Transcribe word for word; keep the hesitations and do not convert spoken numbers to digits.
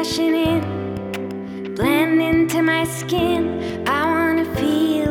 rushing in, blend into my skin. I wanna feel